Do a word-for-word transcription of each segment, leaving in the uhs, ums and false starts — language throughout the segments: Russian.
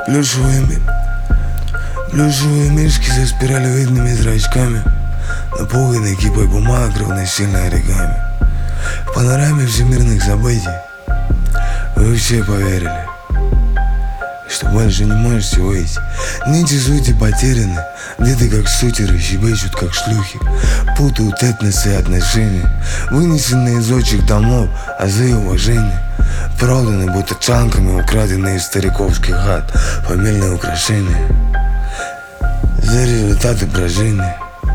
Плюшевыми, плюшевые мишки со спиралевидными зрачками, напуганной кипой бумаг равносильно оригами. В панораме всемирных событий вы все поверили, что больше не можете выйти. Нити сути потеряны, где-то как сутеры щебечут, как шлюхи, путают этносы и отношения, вынесенные из отчих домов, азы уважения, проданы будто чанками, украденные из стариковских хат, фамильные украшения за результаты брожения.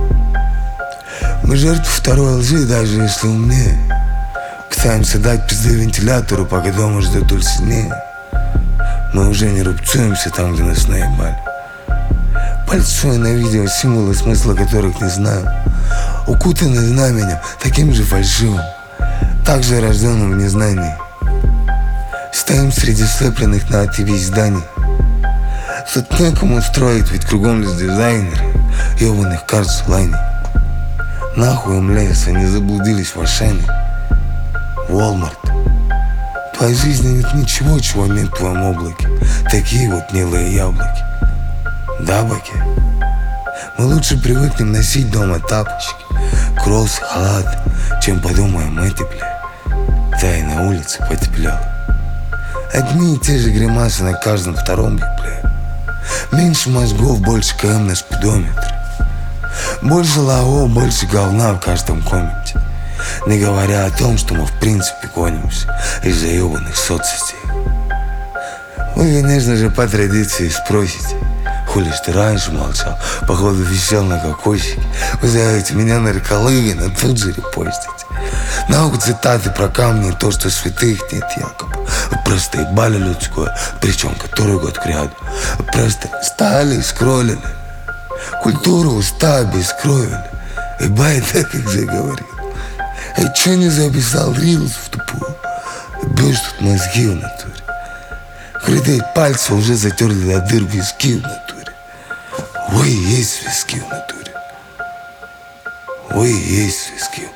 Мы жертвы второй лжи, даже если умнее. Пытаемся дать пизды вентилятору, пока дома ждет уль сильнее. Мы уже не рубцуемся там, где нас наебали. Пальцуя на видео символы, смысла которых не знаю, укутаны знаменем, таким же фальшивым, также рожденным в незнании. Стоим среди слепленных на ТВ зданий. Тут некому строить, ведь кругом лишь дизайнеры ебаных карт с лайней. Нахуй им лес, они заблудились в Ашане. Walmart. В твоей жизни нет ничего, чего нет в твоем облаке. Такие вот милые яблоки. Да, баки? Мы лучше привыкнем носить дома тапочки, кроссы, халаты, чем подумаем эти, бля. Да и на улице потеплело. Одни и те же гримасы на каждом втором, бля. Меньше мозгов, больше КМ на спидометре. Больше лао, больше говна в каждом комменте. Не говоря о том, что мы в принципе гонимся из-за ебаных соцсетей. Вы, конечно же, по традиции спросите: хули ж ты раньше молчал, походу висел на кокосике. Вы зовете меня нарколыгой, но тут же репостите. Нахуй цитаты про камни и то, что святых нет якобы. Вы просто ебали людское, причем который год к ряду. Вы просто стали и скроллили. Культуру уста обескровили. Ебай, так как заговорил. Эй, чё не записал рилс в тупую? Бьешь тут мозги в натуре. Крытые пальцы уже затерли до дыр виски в натуре. Ой, есть виски в натуре. Ой, есть виски в натуре.